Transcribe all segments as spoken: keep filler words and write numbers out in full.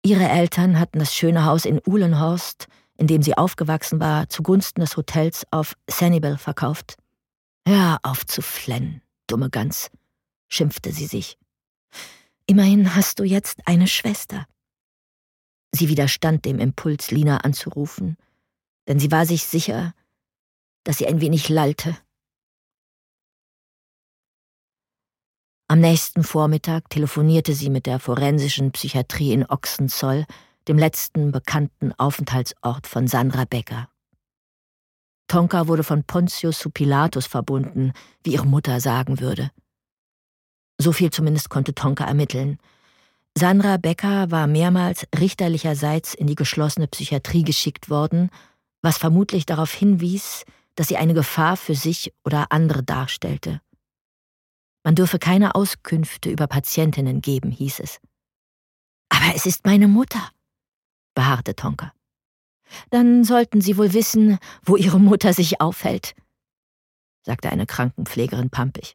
Ihre Eltern hatten das schöne Haus in Uhlenhorst, in dem sie aufgewachsen war, zugunsten des Hotels auf Sanibel verkauft. »Hör auf zu flennen, dumme Gans«, schimpfte sie sich. »Immerhin hast du jetzt eine Schwester.« Sie widerstand dem Impuls, Lina anzurufen, denn sie war sich sicher, dass sie ein wenig lallte. Am nächsten Vormittag telefonierte sie mit der forensischen Psychiatrie in Ochsenzoll, dem letzten bekannten Aufenthaltsort von Sandra Becker. Tonka wurde von Pontius zu Pilatus verbunden, wie ihre Mutter sagen würde. So viel zumindest konnte Tonka ermitteln. Sandra Becker war mehrmals richterlicherseits in die geschlossene Psychiatrie geschickt worden, was vermutlich darauf hinwies, dass sie eine Gefahr für sich oder andere darstellte. Man dürfe keine Auskünfte über Patientinnen geben, hieß es. »Aber es ist meine Mutter«, beharrte Tonka. »Dann sollten Sie wohl wissen, wo Ihre Mutter sich aufhält«, sagte eine Krankenpflegerin pampig.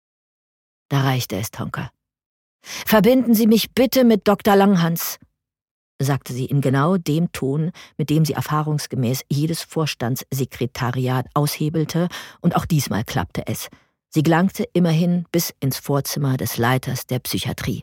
Da reichte es Tonka. »Verbinden Sie mich bitte mit Doktor Langhans«, sagte sie in genau dem Ton, mit dem sie erfahrungsgemäß jedes Vorstandssekretariat aushebelte, und auch diesmal klappte es. Sie gelangte immerhin bis ins Vorzimmer des Leiters der Psychiatrie.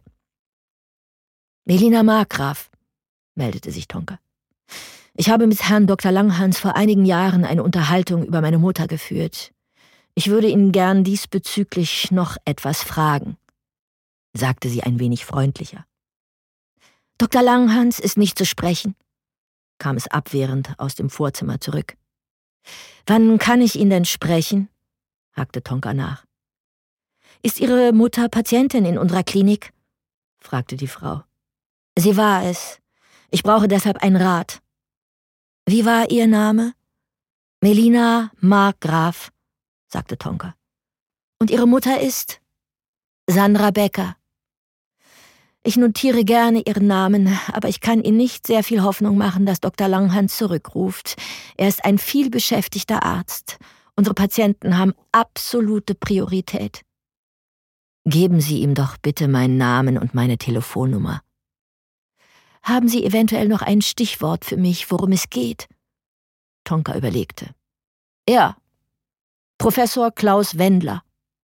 »Melina Markgraf«, meldete sich Tonka. »Ich habe mit Herrn Doktor Langhans vor einigen Jahren eine Unterhaltung über meine Mutter geführt. Ich würde Ihnen gern diesbezüglich noch etwas fragen«, sagte sie ein wenig freundlicher. »Doktor Langhans ist nicht zu sprechen«, kam es abwehrend aus dem Vorzimmer zurück. »Wann kann ich ihn denn sprechen?«, hakte Tonka nach. »Ist Ihre Mutter Patientin in unserer Klinik?«, fragte die Frau. »Sie war es. Ich brauche deshalb einen Rat.« »Wie war Ihr Name?« »Melina Markgraf«, sagte Tonka. »Und Ihre Mutter ist?« »Sandra Becker.« »Ich notiere gerne Ihren Namen, aber ich kann Ihnen nicht sehr viel Hoffnung machen, dass Doktor Langhans zurückruft. Er ist ein vielbeschäftigter Arzt. Unsere Patienten haben absolute Priorität.« »Geben Sie ihm doch bitte meinen Namen und meine Telefonnummer.« »Haben Sie eventuell noch ein Stichwort für mich, worum es geht?« Tonka überlegte. »Ja, Professor Klaus Wendler.«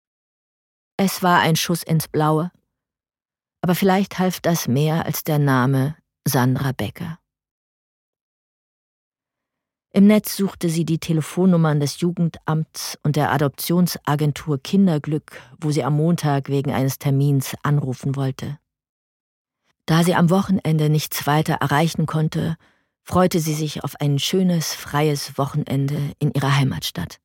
Es war ein Schuss ins Blaue, aber vielleicht half das mehr als der Name Sandra Becker. Im Netz suchte sie die Telefonnummern des Jugendamts und der Adoptionsagentur Kinderglück, wo sie am Montag wegen eines Termins anrufen wollte. Da sie am Wochenende nichts weiter erreichen konnte, freute sie sich auf ein schönes, freies Wochenende in ihrer Heimatstadt.